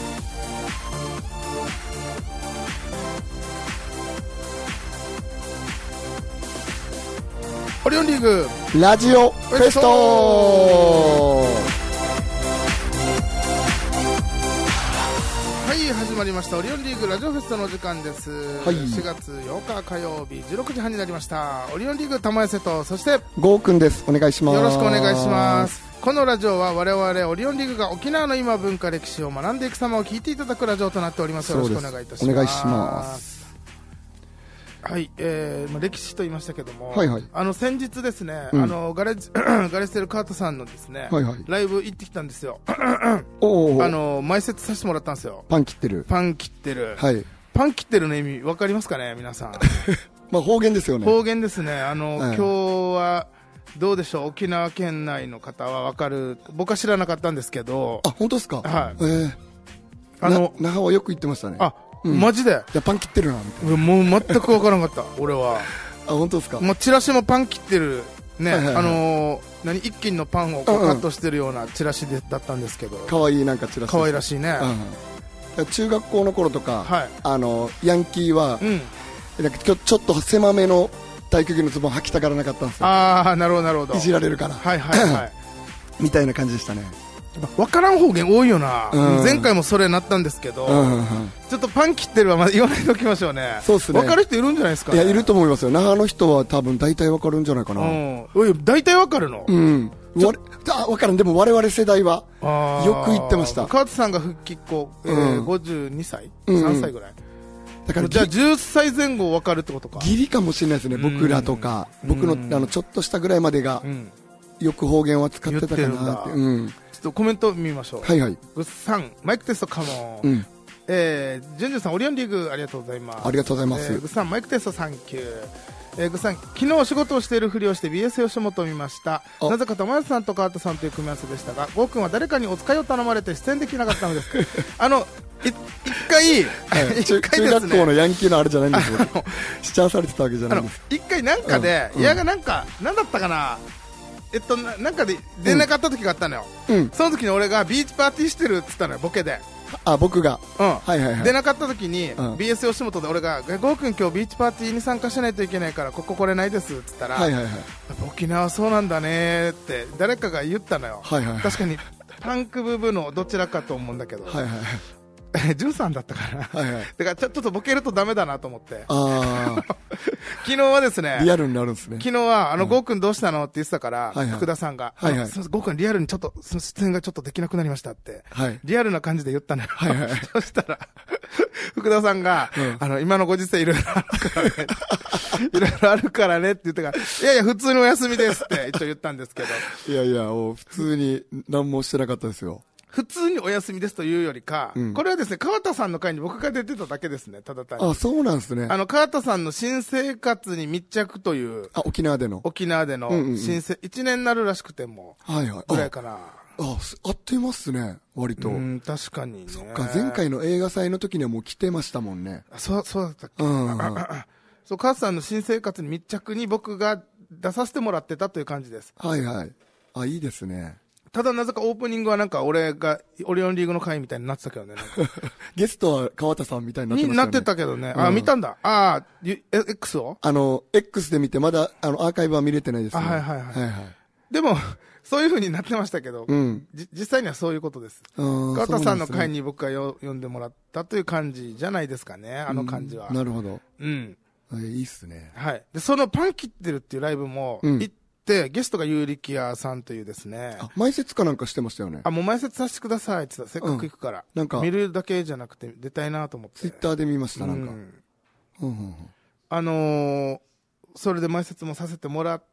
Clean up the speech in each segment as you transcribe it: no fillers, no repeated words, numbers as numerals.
オリオンリーグラジオフェスト。 はい、始まりましたオリオンリーグラジオフェストの時間です、 はい、 4月8日火曜日16時半になりました。オリオンリーグ玉井瀬と、そしてゴーくんです。お願いします。 よろしくお願いします。このラジオは我々オリオンリーグが沖縄の今文化歴史を学んでいく様を聞いていただくラジオとなっております。よろしくお願いいたします。 お願いします。 はい、歴史と言いましたけども、 はいはい、 先日ですね、ガレステルカートさんのですね、 はいはい、 ライブ行ってきたんですよ。前説させてもらったんですよ。 パン切ってる、 はい、パン切ってるの意味分かりますかね皆さん。 まあ方言ですよね。 方言ですね。今日はどうでしょう、沖縄県内の方は分かる。僕は知らなかったんですけど。 あ、本当ですか。 はい。 那覇はよく言ってましたね。 あ、マジで。 いや、パン切ってるなみたいな。 もう全く分からなかった俺は。 あ、本当ですか。 もうチラシもパン切ってるね、一斤のパンをカットしてるようなチラシだったんですけど、 可愛いなんかチラシ、 可愛らしいね。 中学校の頃とか、ヤンキーは、なんかちょっと狭めの体育着のズボン履きたがらなかったんですよ。 ああ、なるほどなるほど。 いじられるから。 はいはいはい。 みたいな感じでしたね。 分からん方言多いよな。前回もそれなったんですけど、ちょっとパン切ってるはまだ言わないでおきましょうね。そうですね。分かる人いるんじゃないですか。 いや、いると思いますよ。那覇の人は多分大体分かるんじゃないかな。 大体分かるの。分からん。でも我々世代はよく言ってました。 川津さんが復帰っ子、52歳、3歳ぐらい。だからじゃあ10歳前後分かるってことか。 ギリかもしれないですね。僕らとか僕のちょっとしたぐらいまでがよく方言は使ってたかなって。 コメント見ましょう。 はいはい。 グッさん、マイクテストカモン。ジュンジュンさん、オリオンリーグありがとうございます。 ありがとうございます。 グッさん、マイクテストサンキュー。グッさん、昨日お仕事をしているふりをして BS 吉本を見ました。なぜか玉安さんと川田さんという組み合わせでしたが、ゴーくんは誰かにお使いを頼まれて出演できなかったのですか。 中学校のヤンキーのあれじゃないんですよ。視聴されてたわけじゃないんです。 一回なんかで、いやがなんだったかな。なんかで出なかった時があったのよ。その時に俺がビーチパーティーしてるって言ったのよ、ボケで。 あ、僕が。出なかった時に BS 吉本で俺が、ゴーくん今日ビーチパーティーに参加しないといけないからここ来れないですって言ったら、沖縄そうなんだねって誰かが言ったのよ。確かにパンク部分のどちらかと思うんだけど。ジュンさんだったかな。だからちょっとボケるとダメだなと思って。昨日はですね、 リアルになるんですね。 昨日はゴーくんどうしたのって言ってたから、福田さんが、ゴーくんリアルにちょっと出演がちょっとできなくなりましたって、リアルな感じで言ったのよ。そしたら福田さんが、今のご時世いろいろあるからねって言ってから、いやいや普通にお休みですって一応言ったんですけど、 いやいや普通に何もしてなかったですよ。 普通にお休みですというよりか、これはですね、川田さんの会に僕が出てただけですね、ただ単に。 あ、そうなんですね。 川田さんの新生活に密着という。 沖縄での新生、1年になるらしくても。ぐらいかな。 合ってますね、割と。 確かにね。 そっか、前回の映画祭の時にはもう来てましたもんね。 そうだったっけ。そう、川田さんの新生活に密着に僕が出させてもらってたという感じです。 いいですね。 ただなぜかオープニングはなんか俺がオリオンリーグの会みたいになってたけどね。 ゲストは川田さんみたいになってましたよね。 なってたけどね。見たんだ。X を X で見てまだアーカイブは見れてないですね。 でも、そういう風になってましたけど、実際にはそういうことです。川田さんの会に僕が呼んでもらったという感じじゃないですかね、感じは。 なるほど。いいっすね。 で、そのパン切ってるっていうライブも行って、ゲストがユーリキアさんというですね。 前説かなんかしてましたよね。 もう前説させてくださいって言ったら、せっかく行くから。なんか見るだけじゃなくて出たいなと思って。 ツイッターで見ました、なんか。 それで前説もさせてもらって、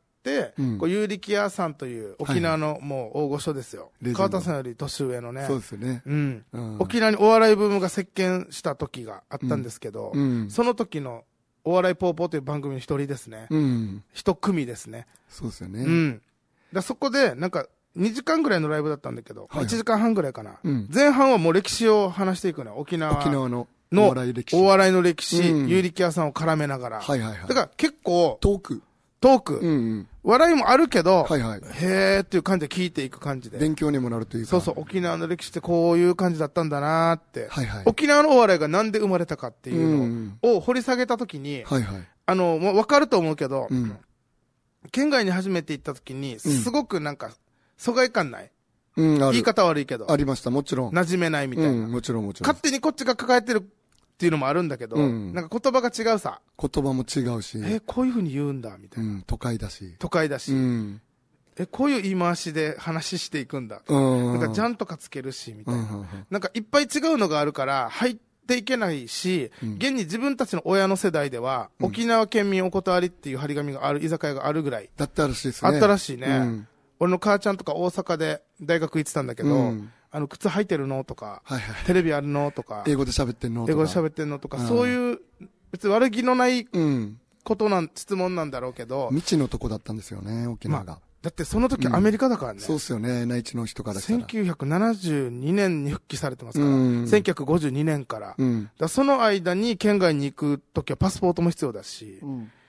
ユーリキアさんという沖縄のもう大御所ですよ。川田さんより年上のね。 そうですよね。 沖縄にお笑いブームが席巻した時があったんですけど、その時のお笑いポーポーという番組の一人ですね。一組ですね。 そうですよね。 そこで、なんか、2時間ぐらいのライブだったんだけど、1時間半ぐらいかな。前半はもう歴史を話していくのよ。沖縄のお笑いの歴史、ユーリキアさんを絡めながら。だから結構、 トーク。 トーク、笑いもあるけど、へーっていう感じで聞いていく感じで。 勉強にもなるというか。 そうそう、沖縄の歴史ってこういう感じだったんだなーって。沖縄のお笑いがなんで生まれたかっていうのを掘り下げたときに、もうわかると思うけど、県外に初めて行ったときに、すごくなんか、疎外感ない。言い方悪いけど。 ありました、もちろん。 馴染めないみたいな。 もちろんもちろん。 勝手にこっちが抱えてるっていうのもあるんだけど、なんか言葉が違うさ。 言葉も違うし。 こういう風に言うんだ、みたいな。 都会だし。 都会だし。こういう言い回しで話していくんだ。なんか、ジャンとかつけるし、みたいな。なんか、いっぱい違うのがあるから、入っていけないし、現に自分たちの親の世代では、沖縄県民お断りっていう張り紙がある居酒屋があるぐらい。 だったらしいですね。 あったらしいね。俺の母ちゃんとか大阪で大学行ってたんだけど、靴履いてるのとか、テレビあるのとか、 英語で喋ってんのとか、 英語で喋ってんのとか、そういう、別に悪気のないこと質問なんだろうけど、 未知のとこだったんですよね、沖縄が。 だってその時アメリカだからね。 そうですよね、内地の人からしたら。 1972年に復帰されてますから、1952年から。だその間に県外に行く時はパスポートも必要だし、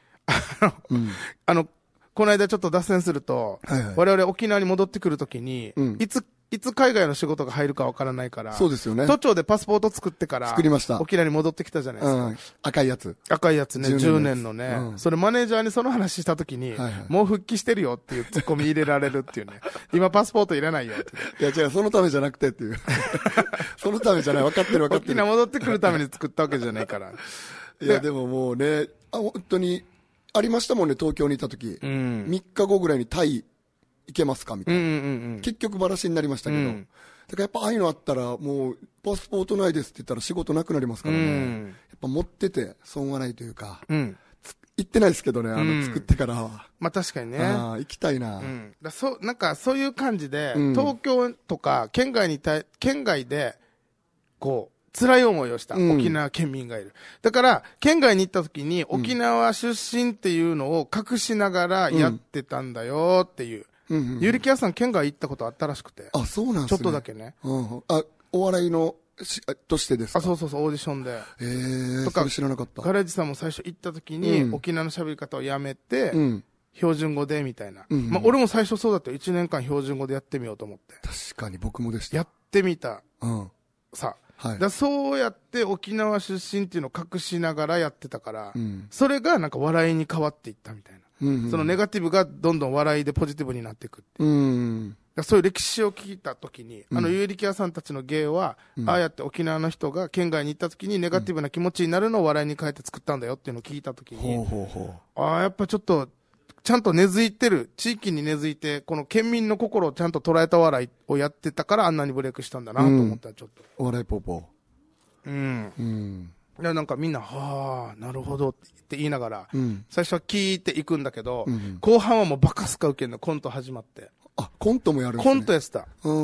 この間ちょっと脱線すると、我々沖縄に戻ってくるときに、いつ海外の仕事が入るかわからないから、 そうですよね。 都庁でパスポート作ってから、 作りました。 沖縄に戻ってきたじゃないですか。 赤いやつ。 赤いやつね、10年のね。それマネージャーにその話したときに、もう復帰してるよっていうツッコミ入れられるっていうね。今パスポートいらないよって。 いや違う、そのためじゃなくてっていう。そのためじゃない、分かってる分かってる。 沖縄戻ってくるために作ったわけじゃないから。 いやでももうね、本当に、ありましたもんね、東京にいた時。3日後ぐらいにタイ行けますかみたいな。結局バラシになりましたけど。だからやっぱああいうのあったら、もう、パスポートないですって言ったら仕事なくなりますからね。やっぱ持ってて損はないというか。行ってないですけどね、作ってからは。 まあ確かにね。 行きたいな。 なんかそういう感じで、東京とか県外で、こう、辛い思いをした沖縄県民がいる。だから、県外に行った時に沖縄出身っていうのを隠しながらやってたんだよっていう。ゆりきやさん県外行ったことあったらしくて。 あ、そうなんですね。 ちょっとだけね。 お笑いのとしてですか？ そうそうそう、オーディションで。 とか、それ知らなかった。 ガレージさんも最初行った時に、沖縄の喋り方をやめて、標準語でみたいな。まあ俺も最初そうだったよ。1年間標準語でやってみようと思って。 確かに僕もでした。 やってみた。さ。そうやって沖縄出身っていうのを隠しながらやってたから、それがなんか笑いに変わっていったみたいな。そのネガティブがどんどん笑いでポジティブになっていくっていう。そういう歴史を聞いたときに、有力屋さんたちの芸は、ああやって沖縄の人が県外に行ったときにネガティブな気持ちになるのを笑いに変えて作ったんだよっていうのを聞いたときに、やっぱちょっと、ちゃんと根付いてる、地域に根付いて、この県民の心をちゃんと捉えた笑いをやってたからあんなにブレイクしたんだなと思ったらちょっと。 お笑いポーポー。いやなんかみんな、はぁ、なるほどって言いながら、最初は聞いていくんだけど、後半はもうバカスカ受けんの、コント始まって。 あ、コントもやるんですね。 コントやってた。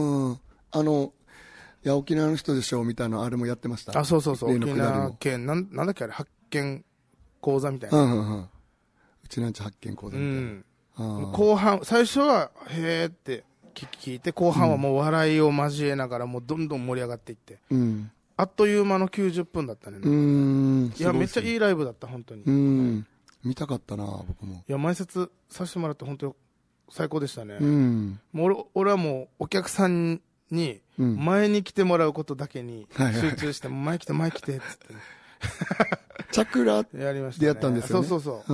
いや、沖縄の人でしょ、みたいな、あれもやってました。 そうそうそう。沖縄県、なんだっけあれ、発見講座みたいな。 うちなんち発見講座みたいな。 後半、最初は、へーって聞いて、後半はもう笑いを交えながら、もうどんどん盛り上がっていって。あっという間の90分だったね。いや、めっちゃいいライブだった、本当に。 見たかったな、僕も。 いや、前説させてもらって本当に最高でしたね。もう俺はもうお客さんに、前に来てもらうことだけに集中して、前来て、前来て、つってね。 チャクラでやったんですよね。 そうそうそう。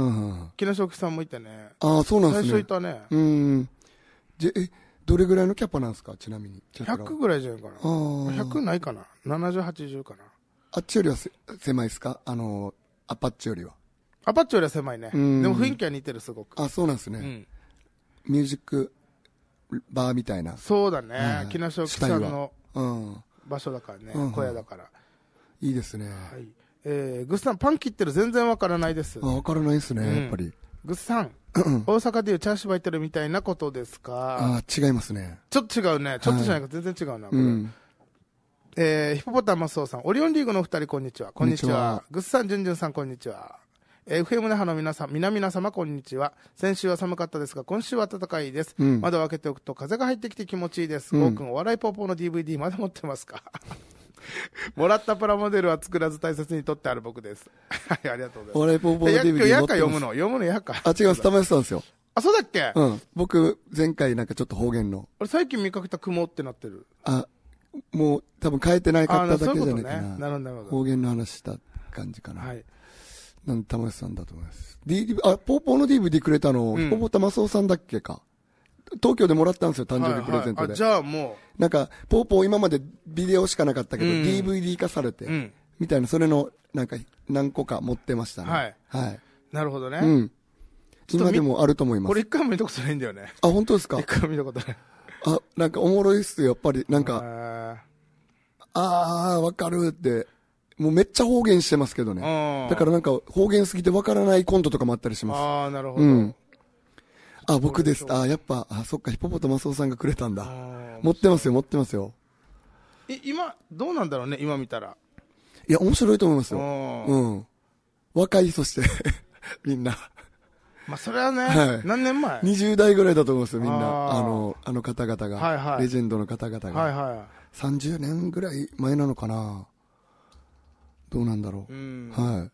木梨沖さんもいてね。 ああ、そうなんですね。 最初いたね。 どれぐらいのキャパなんですか、ちなみに。 100ぐらいじゃないかな。100ないかな。70、80かな。 あっちよりは狭いですか？アパッチよりは。 アパッチよりは狭いね。でも雰囲気は似てる、すごく。 あ、そうなんですね。ミュージックバーみたいな。 そうだね。木梨沖さんの場所だからね。小屋だから。 いいですね。 はい。グッさん、パン切ってる全然わからないです。 わからないですね、やっぱり。 グッさん、大阪でいうチャーシューバイてるみたいなことですか？ 違いますね。 ちょっと違うね。ちょっとじゃないか、全然違うな。ヒポポタマスオさん、オリオンリーグのお二人、こんにちは。こんにちは。グッさん、ジュンジュンさん、こんにちは。FM 那覇の皆様、こんにちは。先週は寒かったですが、今週は暖かいです。窓を開けておくと風が入ってきて気持ちいいです。ゴーくん、お笑いポーポーの DVD まだ持ってますか？ もらったプラモデルは作らず大切に取ってある僕です。はい、ありがとうございます。 お笑いポーポーの DVD 今日やか読むのやか。 あ、違います、玉吉さんですよ。 あ、そうだっけ？ うん。僕、前回なんかちょっと方言の。 俺最近見かけた雲ってなってる。 あ、もう多分変えてないかっただけじゃないかな。 なるほど、なるほど。 方言の話した感じかな。 はい。 なんで玉吉さんだと思います。ポーポーの DVD くれたの、ポーポー玉荘さんだっけか。東京でもらったんですよ、誕生日プレゼントで。 はいはい、じゃあもう。なんか、ポーポー今までビデオしかなかったけど、DVD 化されて、みたいな、それの、なんか、何個か持ってましたね。 はい。 はい。 なるほどね。 うん。今でもあると思います。 これ一回も見たことないんだよね。 あ、本当ですか？ 一回も見たことない。 あ、なんかおもろいっすよ、やっぱり。なんか、わかるって。もうめっちゃ方言してますけどね。だからなんか方言すぎてわからないコントとかもあったりします。 ああ、なるほど。うん。 あ、僕です。あ、やっぱ、そっか、ヒポポタマスオさんがくれたんだ。持ってますよ。 今、どうなんだろうね、今見たら。 いや、面白いと思いますよ。うん。若い、そして、みんな。 まあ、それはね、はい、何年前 ?20 代ぐらいだと思いますよ、みんな。あの方々が。 はいはい。 レジェンドの方々が。 はいはい。 30年ぐらい前なのかな。どうなんだろう。はい。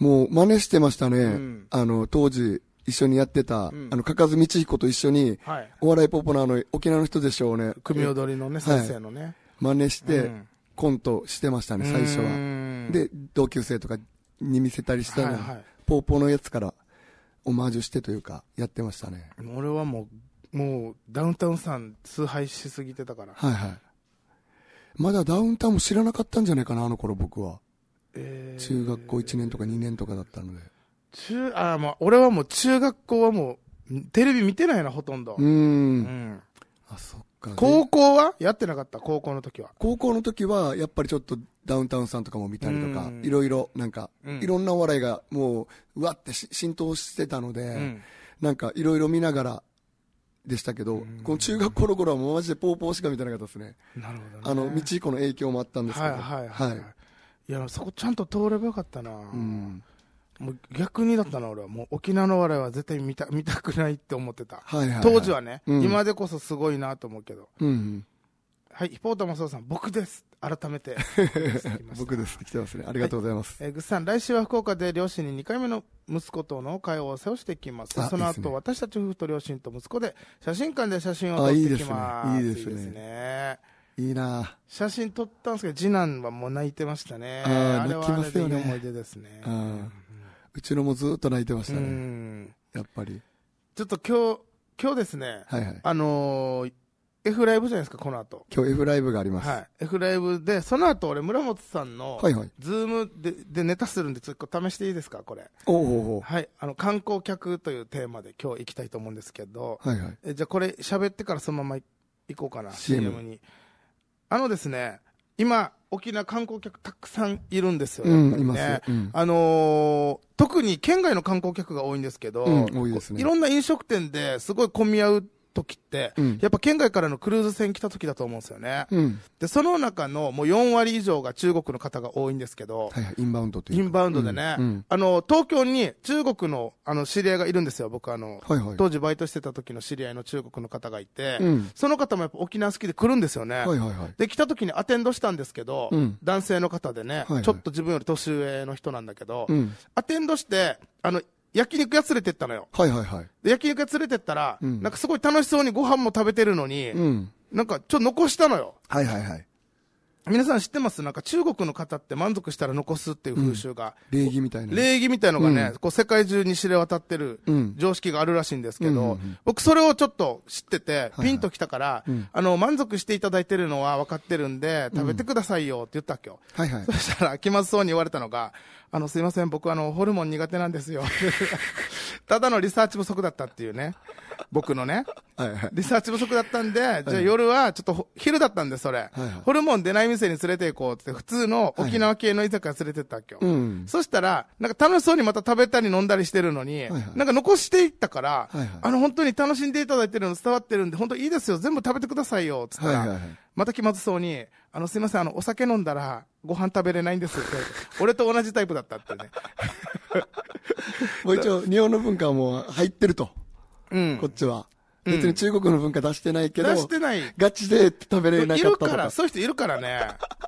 もう真似してましたね。当時一緒にやってた、かかずみちひこと一緒に、お笑いポッポの沖縄の人でしょうね。 組踊りのね、先生のね。 真似して、コントしてましたね、最初は。で、同級生とかに見せたりしたら、ポーポーのやつからオマージュしてというか、やってましたね。 俺はもう、ダウンタウンさん崇拝しすぎてたから。 はいはい。まだダウンタウンも知らなかったんじゃないかな、あの頃僕は。中学校1年とか2年とかだったので。 俺はもう中学校はもう、テレビ見てないな、ほとんど。 あ、そっか。 高校はやってなかった、高校の時は。 高校の時は、やっぱりちょっとダウンタウンさんとかも見たりとか、いろいろ、なんか、いろんなお笑いがもう、うわって浸透してたので、なんかいろいろ見ながら、でしたけど、この中学校の頃はもうマジでポーポーしか見てなかったですね。 なるほどね。 道彦の影響もあったんですけど。 はい。いや、そこちゃんと通ればよかったな。もう逆にだったな、俺は。もう沖縄の笑いは絶対見たくないって思ってた。当時はね、今でこそすごいなと思うけど。はい、ヒポータマソウさん、僕です。改めて。 僕です。来てますね。ありがとうございます。 ぐっさん、来週は福岡で両親に2回目の息子との会話を世話していきます。その後、私たち夫婦と両親と息子で写真館で写真を撮っていきます。 いいですね。いいな。 写真撮ったんですけど、次男はもう泣いてましたね。 あれはあれでいい思い出ですね。 うちのもずっと泣いてましたね。やっぱり。 ちょっと今日ですね、F ライブじゃないですか、この後。 今日 F ライブがあります。 はい。F ライブで、その後俺、村本さんの、ズームでネタするんで、ちょっと試していいですか、これ。はい。観光客というテーマで今日行きたいと思うんですけど、じゃあこれ喋ってからそのまま行こうかな、CM に。ですね、今、沖縄観光客たくさんいるんですよ、やっぱりね。特に県外の観光客が多いんですけど、 多いですね。 いろんな飲食店ですごい混み合う時って、やっぱ県外からのクルーズ船来た時だと思うんですよね。で、その中のもう4割以上が中国の方が多いんですけど、 インバウンドというインバウンドでね、東京に中国の知り合いがいるんですよ、僕当時バイトしてた時の知り合いの中国の方がいて、その方もやっぱ沖縄好きで来るんですよね。で、来た時にアテンドしたんですけど、男性の方でね、ちょっと自分より年上の人なんだけど、アテンドして、焼肉屋連れてったのよ。で、焼肉屋連れてったら、なんかすごい楽しそうにご飯も食べてるのに、なんかちょっと残したのよ。皆さん知ってます？なんか中国の方って満足したら残すっていう風習が。 礼儀みたいな。 礼儀みたいのがね、こう世界中に知れ渡ってる常識があるらしいんですけど、僕それをちょっと知ってて、ピンときたから、満足していただいてるのは分かってるんで、食べてくださいよって言ったっけよ。そしたら気まずそうに言われたのが、すいません、僕ホルモン苦手なんですよ。ただのリサーチ不足だったっていうね。僕のね。リサーチ不足だったんで、じゃあ夜はちょっと昼だったんで、それ。ホルモン出ない店に連れて行こうって普通の沖縄系の居酒屋連れてったっけよ。そしたら、なんか楽しそうにまた食べたり飲んだりしてるのに、なんか残していったから、本当に楽しんでいただいてるの伝わってるんで、本当いいですよ、全部食べてくださいよ、つったら、また気まずそうに、すいません、お酒飲んだらご飯食べれないんですって。俺と同じタイプだったってね。 もう一応、日本の文化はもう入ってると。こっちは。別に中国の文化出してないけど、 出してない。 ガチで食べれなかったとか。 いるから、そういう人いるからね。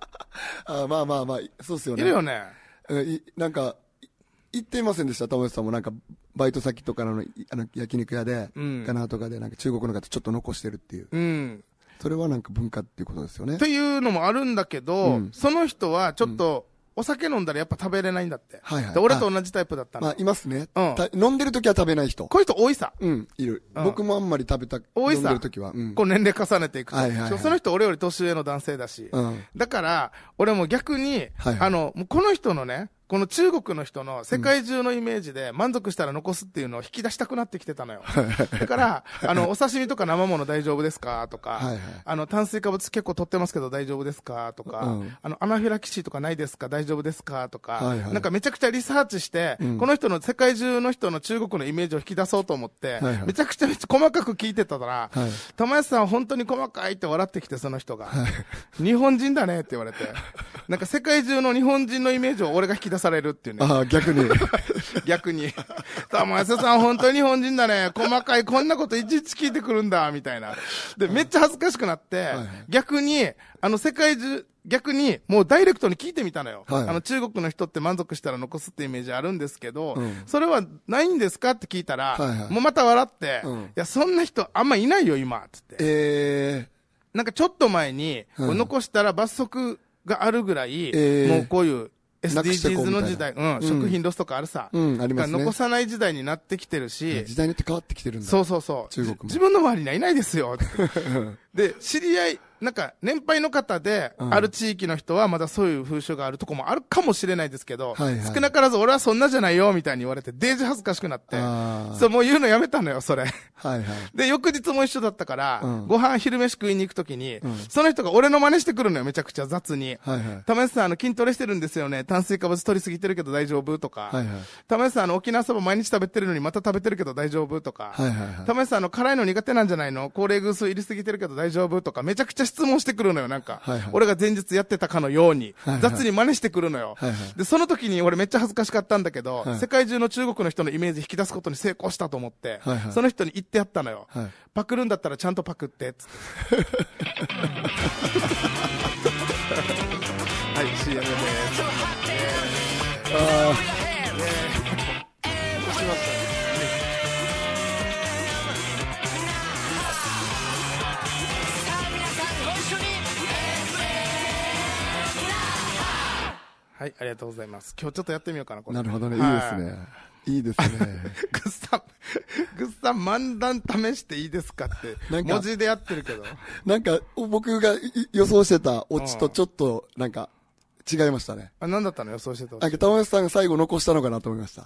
まあまあまあ、そうですよね。 いるよね。 なんか、言っていませんでした、玉吉さんも。なんか、バイト先とかの焼肉屋で、かなとかで、なんか中国の方ちょっと残してるっていう。それはなんか文化っていうことですよね。 っていうのもあるんだけど、その人はちょっと、お酒飲んだらやっぱ食べれないんだって。で俺と同じタイプだったの。 まあ、いますね。飲んでる時は食べない人。 こういう人多いさ。 いる。僕もあんまり多いさ。飲んでる時は。 こう年齢重ねていくと。その人俺より年上の男性だし。だから、俺も逆に、もうこの人のね、この中国の人の世界中のイメージで満足したら残すっていうのを引き出したくなってきてたのよ。だから、お刺身とか生物大丈夫ですかとか、炭水化物結構取ってますけど大丈夫ですかとか、アナフィラキシーとかないですか大丈夫ですかとか、なんかめちゃくちゃリサーチして、この人の世界中の人の中国のイメージを引き出そうと思って、めちゃくちゃ細かく聞いてたら、玉安さん本当に細かいって笑ってきて、その人が。日本人だねって言われて、なんか世界中の日本人のイメージを俺が引き出されるっていうね。 逆に。 逆に。玉安さん本当に日本人だね。細かいこんなこといちいち聞いてくるんだ、みたいな。で、めっちゃ恥ずかしくなって、逆に、世界中、逆に、もうダイレクトに聞いてみたのよ。中国の人って満足したら残すってイメージあるんですけど、それはないんですかって聞いたら、もうまた笑って、いや、そんな人あんまいないよ、今、つって。なんかちょっと前に、残したら罰則があるぐらい、もうこういう、SDGs の時代、食品ロスとかあるさ。ありますね。残さない時代になってきてるし。 時代によって変わってきてるんだ。 そうそうそう。 中国も。 自分の周りにはいないですよ。で、知り合い、なんか、年配の方で、ある地域の人はまだそういう風習があるとこもあるかもしれないですけど、少なからず俺はそんなじゃないよ、みたいに言われて、デージ恥ずかしくなって、そう、もう言うのやめたのよ、それ。で、翌日も一緒だったから、ご飯昼飯食いに行くときに、その人が俺の真似してくるのよ、めちゃくちゃ雑に。玉安さん、筋トレしてるんですよね。炭水化物取りすぎてるけど大丈夫とか。玉安さん、沖縄そば毎日食べてるのにまた食べてるけど大丈夫とか。玉安さん、辛いの苦手なんじゃないの？高齢偶数入りすぎてるけど大丈夫とか、めちゃくちゃ質問してくるのよ、なんか。俺が前日やってたかのように、雑に真似してくるのよ。で、その時に俺めっちゃ恥ずかしかったんだけど、世界中の中国の人のイメージ引き出すことに成功したと思って、その人に言ってやったのよ。パクるんだったらちゃんとパクって、つって。はい、CM です。しましたね。はい、ありがとうございます。今日ちょっとやってみようかな、これ。 なるほどね、いいですね。いいですね。 グッさん、漫談試していいですかって、文字でやってるけど。 なんか、僕が予想してたオチとちょっと、なんか、違いましたね。 何だったの予想してたオチ。 なんか、玉安さんが最後残したのかなと思いました。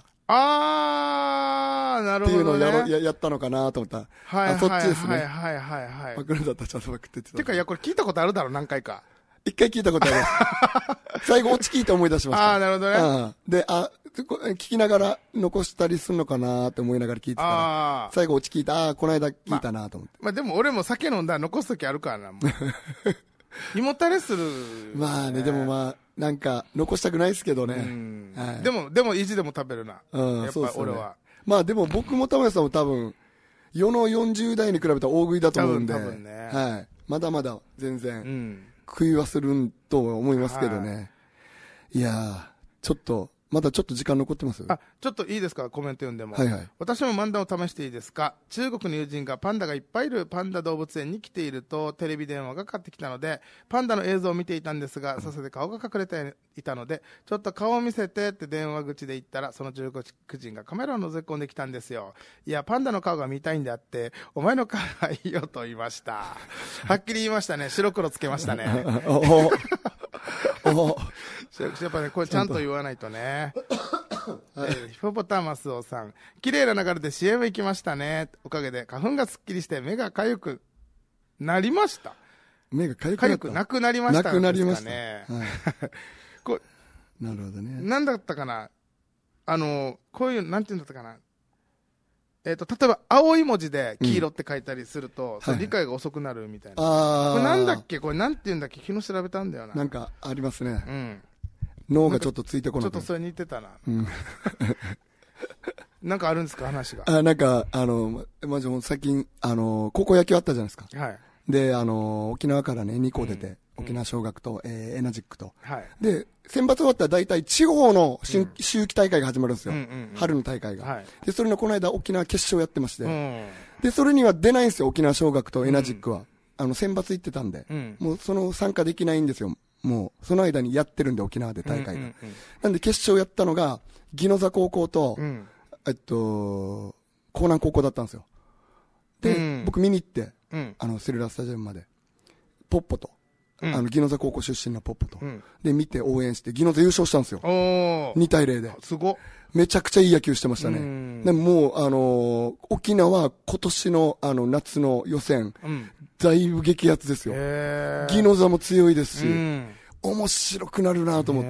なるほど、ね。 っていうのをやったのかなと思った。そっちですね。パクるんだったらちゃんとパクってってた。 てか、いや、これ聞いたことあるだろ、何回か。 一回聞いたことあります。最後、オチ聞いて思い出しました。 なるほどね。 で、聞きながら残したりするのかなって思いながら聞いてたら、最後オチ聞いた、この間聞いたなと思って。 まあでも俺も酒飲んだら残すときあるからな、もう。胃もたれする。 まあね、でもまあ、なんか、残したくないですけどね。 でも意地でも食べるな。やっぱ俺は。 まあでも僕も玉谷さんも多分、世の40代に比べたら大食いだと思うんで、 多分ね。 はい。まだまだ全然、食いはすると思いますけどね。いやー、ちょっと、まだちょっと時間残ってます？ ちょっといいですか、コメント読んでも。私も漫談を試していいですか。中国の友人がパンダがいっぱいいるパンダ動物園に来ているとテレビ電話がかかってきたので、パンダの映像を見ていたんですが、させて顔が隠れていたので、ちょっと顔を見せてって電話口で言ったら、その中国人がカメラを覗き込んできたんですよ。いや、パンダの顔が見たいんであって、お前の顔がいいよと言いました。はっきり言いましたね。白黒つけましたね。やっぱね、これちゃんと言わないとね。ヒポポタマスオさん、綺麗な流れで CM 行きましたね。おかげで花粉がすっきりして目がかゆくなりました。 目がかゆくなくなりました。 なくなりましたね。 なるほどね。 なんだったかな。こういう、なんていうんだったかな。例えば、青い文字で黄色って書いたりすると、理解が遅くなるみたいな。これなんだっけ、これなんて言うんだっけ、昨日調べたんだよな。 なんかありますね。脳がちょっとついてこない。 ちょっとそれ似てたな。なんかあるんですか、話が。 なんか、まじ最近、高校野球あったじゃないですか。 で、沖縄からね、2校出て、沖縄尚学と、エナジックと。で、選抜終わったら大体地方の秋季大会が始まるんですよ。春の大会が。で、それのこの間沖縄決勝やってまして。で、それには出ないんですよ、沖縄尚学とエナジックは。選抜行ってたんで。もうその参加できないんですよ。もう、その間にやってるんで、沖縄で大会が。なんで決勝やったのが、宜野座高校と、江南高校だったんですよ。で、僕見に行って、セルラースタジアムまで。ポッポと。宜野座高校出身のポッポと。で、見て応援して、宜野座優勝したんですよ。2対0で。 すごっ。 めちゃくちゃいい野球してましたね。でももう、沖縄今年の夏の予選、だいぶ激アツですよ。宜野座も強いですし、面白くなるなと思って。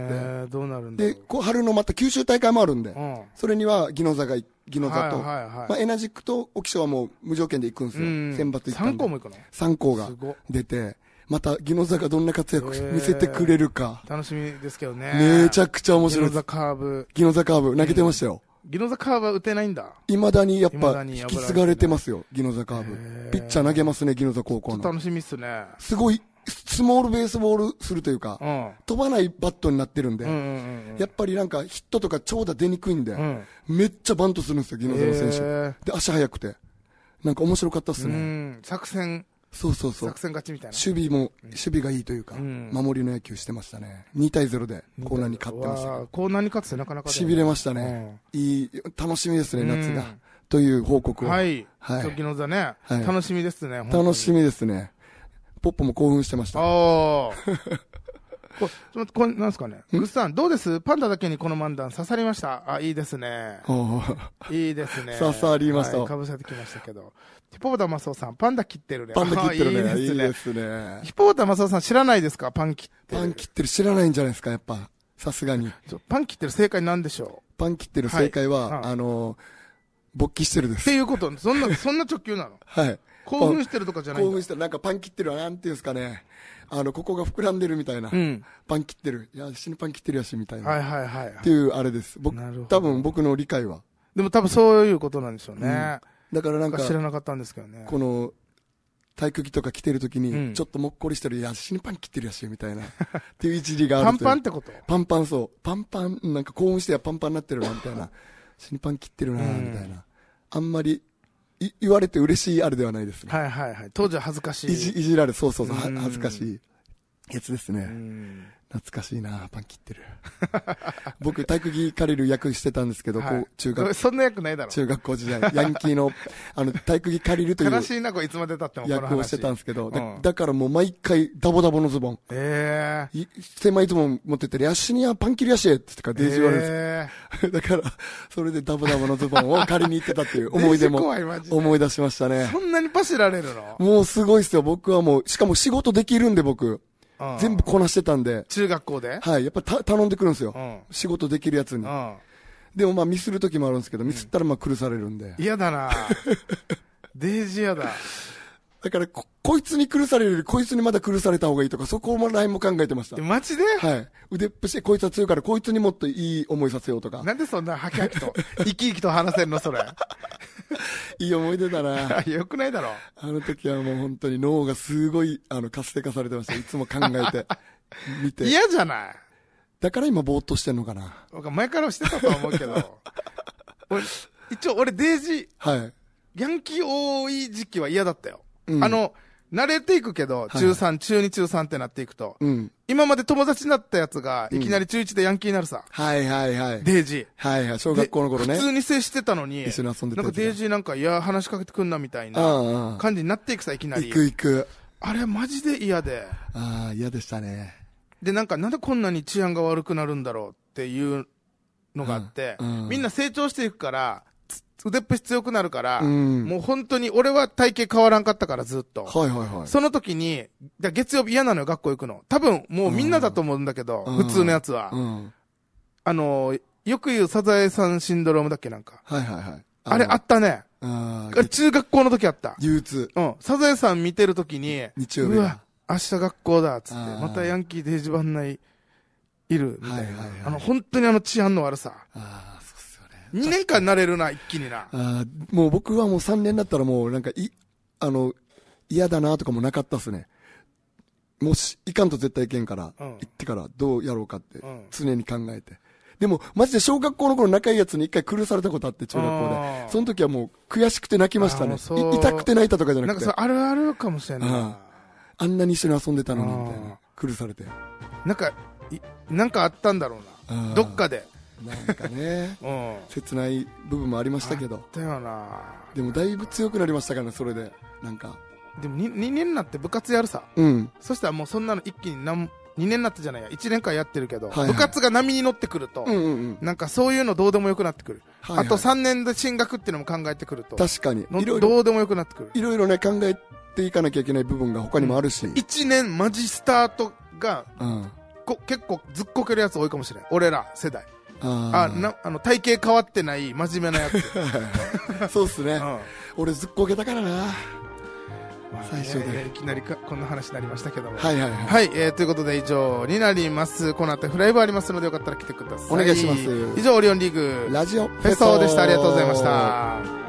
どうなるんだろう。 で、春のまた九州大会もあるんで、それには宜野座と、エナジックと沖縄はもう無条件で行くんですよ。選抜行ったんで。 3校も行くの ?3 校が出て、また宜野座がどんな活躍見せてくれるか。 楽しみですけどね。 めちゃくちゃ面白いです。 宜野座カーブ。 宜野座カーブ投げてましたよ。 宜野座カーブは打てないんだ。 未だにやっぱ引き継がれてますよ、宜野座カーブ。ピッチャー投げますね、宜野座高校の。 楽しみっすね。 すごい、スモールベースボールするというか、飛ばないバットになってるんで、やっぱりなんかヒットとか長打出にくいんで、めっちゃバントするんですよ、宜野座の選手。で、足速くて。なんか面白かったっすね。 作戦。 作戦勝ちみたいな。 守備がいいというか、守りの野球してましたね。2対0でコーナーに勝ってました。 コーナーに勝つってなかなか痺れましたね。楽しみですね、夏が。という報告を。 はい。宜野座ね。楽しみですね。 楽しみですね。ポッポも興奮してました。 これ、なんすかね。グッさん、どうです？パンダだけにこの漫談刺さりました。いいですね。いいですね。 刺さりました。 かぶせてきましたけど。ヒポポタマスオさん、パンダ切ってるね。 パンダ切ってるね。いいですね。 ヒポポタマスオさん知らないですか？パン切ってる。 パン切ってる知らないんじゃないですか、やっぱ。さすがに。 パン切ってる正解なんでしょう？ パン切ってる正解は、勃起してるです。 っていうこと、そんな直球なの？ はい。 興奮してるとかじゃないんだ。 興奮してる。なんかパン切ってるはなんていうんですかね。ここが膨らんでるみたいな。パン切ってる。いや、死ぬパン切ってるやし、みたいな。っていうあれです。多分僕の理解は。 でも多分そういうことなんでしょうね。 だからなんか。 知らなかったんですけどね。 この、体育着とか着てるときに、ちょっともっこりしてる。いや、死ぬパン切ってるやし、みたいな。っていう一理がある。 パンパンってこと？ パンパンそう。パンパン、なんか興奮してパンパンになってるな、みたいな。死ぬパン切ってるな、みたいな。あんまり、言われて嬉しいあれではないですね。 当時は恥ずかしい。 いじられ、そう、恥ずかしいやつですね。懐かしいな、パン切ってる。僕、体育着借りる役してたんですけど、中学。 そんな役ないだろ。 中学校時代、ヤンキーの、体育着借りるという。 悲しいな、いつまで経っても役をしてたんですけど、だからもう毎回、ダボダボのズボン。狭いズボン持ってって、ヤシにはパン切りやしって言ってからデージ言われるんですだから、それでダボダボのズボンを借りに行ってたっていう思い出も思い出しましたね。 そんなにパシられるの？ もうすごいっすよ、僕はもう、しかも仕事できるんで僕。全部こなしてたんで。 中学校で？ はい。やっぱ頼んでくるんですよ。仕事できるやつに。でもまあミスる時もあるんですけど、ミスったらまあ苦されるんで。 嫌だなデージ嫌だ。 だからこいつに苦されるより、こいつにまだ苦された方がいいとか、そこもラインも考えてました。 マジで？ はい。腕っぷし、こいつは強いから、こいつにもっといい思いさせようとか。 なんでそんなハキハキと、生き生きと話せるのそれ。 いい思い出だな。 よくないだろ。 あの時はもう本当に脳がすごい、活性化されてました。いつも考えて、見て。 嫌じゃない？ だから今ぼーっとしてんのかな。 前からしてたとは思うけど。一応俺デージ、 はい。 ヤンキー多い時期は嫌だったよ。慣れていくけど、中3、中2、中3ってなっていくと、今まで友達になったやつが、いきなり中1でヤンキーになるさ。 はいはいはい。 デージ。 はいはい、小学校の頃ね。 普通に接してたのに、 一緒に遊んでた。 なんかデージなんか、いや、話しかけてくんなみたいな感じになっていくさ、いきなり。 行く。 あれマジで嫌で。 嫌でしたね。 で、なんでこんなに治安が悪くなるんだろうっていうのがあって、みんな成長していくから、腕っぷし強くなるから、もう本当に、俺は体型変わらんかったからずっと。その時に、月曜日嫌なのよ、学校行くの。多分、もうみんなだと思うんだけど、普通のやつは。よく言うサザエさんシンドロームだっけなんか。あれあったね。中学校の時あった。 憂鬱。 サザエさん見てる時に、 日曜日。 うわ、明日学校だ、つって。またヤンキーデージ番内いる、みたいな。本当に治安の悪さ。2年間なれるな、一気にな。 もう僕はもう3年だったらもうなんか嫌だなとかもなかったっすね。もし、いかんと絶対いけんから、行ってからどうやろうかって、常に考えて。でも、マジで小学校の頃仲いいやつに一回苦されたことあって、中学校で。その時はもう悔しくて泣きましたね。痛くて泣いたとかじゃなくて。 なんかあるあるかもしれない。 あんなに一緒に遊んでたのに、みたいな。苦されて。 なんかあったんだろうな。どっかで。 なんかね、切ない部分もありましたけど。 あったよな。 でもだいぶ強くなりましたからね、それで。なんか。 でも2年になって部活やるさ。そしたらもうそんなの一気に2年になってじゃないや、1年間やってるけど、部活が波に乗ってくると、なんかそういうのどうでもよくなってくる。あと3年で進学っていうのも考えてくると。 確かに。 どうでもよくなってくる。 いろいろね、考えていかなきゃいけない部分が他にもあるし。 1年マジスタートが、結構ずっこけるやつ多いかもしれない。俺ら世代。体型変わってない真面目なやつ。 そうっすね。俺ずっこけたからな。最初でいきなりこんな話になりましたけども。 はい。 ということで以上になります。この後フライブありますのでよかったら来てください。 お願いします。 以上オリオンリーグラジオフェストでした。ありがとうございました。